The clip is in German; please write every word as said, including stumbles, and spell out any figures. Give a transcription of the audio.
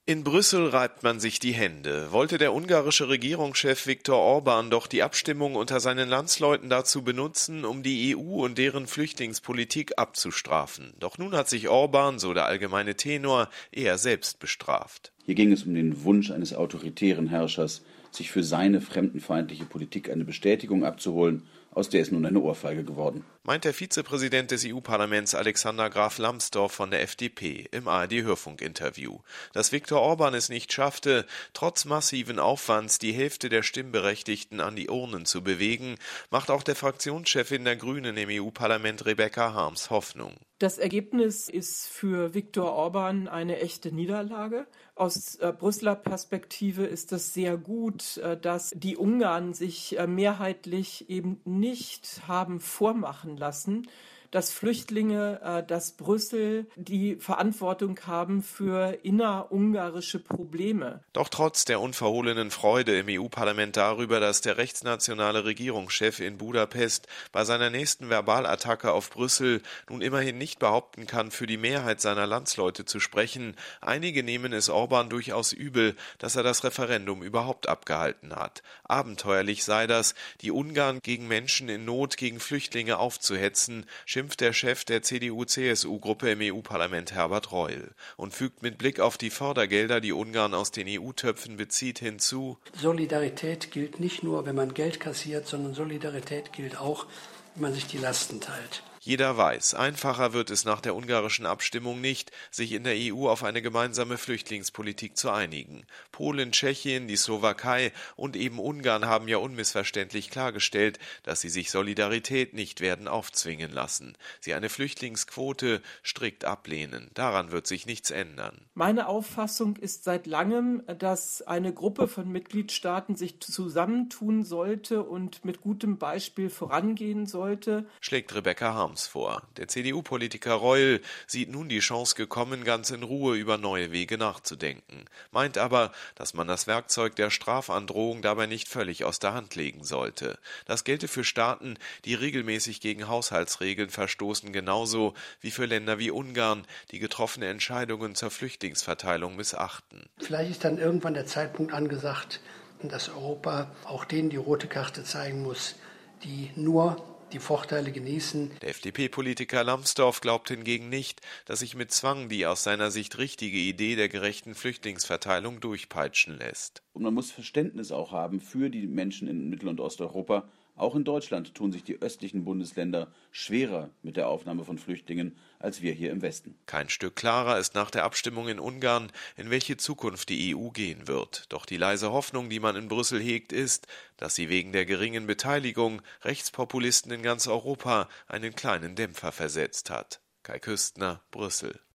In Brüssel reibt man sich die Hände. Wollte der ungarische Regierungschef Viktor Orbán doch die Abstimmung unter seinen Landsleuten dazu benutzen, um die E U und deren Flüchtlingspolitik abzustrafen. Doch nun hat sich Orbán, so der allgemeine Tenor, eher selbst bestraft. Hier ging es um den Wunsch eines autoritären Herrschers, sich für seine fremdenfeindliche Politik eine Bestätigung abzuholen, aus der ist nun eine Ohrfeige geworden. Meint der Vizepräsident des E U-Parlaments Alexander Graf Lambsdorff von der F D P im A R D-Hörfunk-Interview. Dass Viktor Orbán es nicht schaffte, trotz massiven Aufwands die Hälfte der Stimmberechtigten an die Urnen zu bewegen, macht auch der Fraktionschefin der Grünen im E U-Parlament Rebecca Harms Hoffnung. Das Ergebnis ist für Viktor Orbán eine echte Niederlage. Aus äh, Brüsseler Perspektive ist es sehr gut, äh, dass die Ungarn sich äh, mehrheitlich eben nicht haben vormachen lassen, dass Flüchtlinge, äh, dass Brüssel die Verantwortung haben für innerungarische Probleme. Doch trotz der unverhohlenen Freude im E U-Parlament darüber, dass der rechtsnationale Regierungschef in Budapest bei seiner nächsten Verbalattacke auf Brüssel nun immerhin nicht behaupten kann, für die Mehrheit seiner Landsleute zu sprechen, einige nehmen es Orbán durchaus übel, dass er das Referendum überhaupt abgehalten hat. Abenteuerlich sei das, die Ungarn gegen Menschen in Not, gegen Flüchtlinge aufzuhetzen, schimpft der Chef der C D U C S U-Gruppe im E U-Parlament Herbert Reul und fügt mit Blick auf die Fördergelder, die Ungarn aus den E U-Töpfen bezieht, hinzu: Solidarität gilt nicht nur, wenn man Geld kassiert, sondern Solidarität gilt auch, wenn man sich die Lasten teilt. Jeder weiß, einfacher wird es nach der ungarischen Abstimmung nicht, sich in der E U auf eine gemeinsame Flüchtlingspolitik zu einigen. Polen, Tschechien, die Slowakei und eben Ungarn haben ja unmissverständlich klargestellt, dass sie sich Solidarität nicht werden aufzwingen lassen. Sie eine Flüchtlingsquote strikt ablehnen. Daran wird sich nichts ändern. Meine Auffassung ist seit langem, dass eine Gruppe von Mitgliedstaaten sich zusammentun sollte und mit gutem Beispiel vorangehen sollte, schlägt Rebecca Harms vor. Der C D U-Politiker Reul sieht nun die Chance gekommen, ganz in Ruhe über neue Wege nachzudenken, meint aber, dass man das Werkzeug der Strafandrohung dabei nicht völlig aus der Hand legen sollte. Das gelte für Staaten, die regelmäßig gegen Haushaltsregeln verstoßen, genauso wie für Länder wie Ungarn, die getroffene Entscheidungen zur Flüchtlingsverteilung missachten. Vielleicht ist dann irgendwann der Zeitpunkt angesagt, dass Europa auch denen die rote Karte zeigen muss, die nur die Vorteile genießen. Der F D P-Politiker Lambsdorff glaubt hingegen nicht, dass sich mit Zwang die aus seiner Sicht richtige Idee der gerechten Flüchtlingsverteilung durchpeitschen lässt. Und man muss Verständnis auch haben für die Menschen in Mittel- und Osteuropa. Auch in Deutschland tun sich die östlichen Bundesländer schwerer mit der Aufnahme von Flüchtlingen als wir hier im Westen. Kein Stück klarer ist nach der Abstimmung in Ungarn, in welche Zukunft die E U gehen wird. Doch die leise Hoffnung, die man in Brüssel hegt, ist, dass sie wegen der geringen Beteiligung Rechtspopulisten in ganz Europa einen kleinen Dämpfer versetzt hat. Kai Küstner, Brüssel.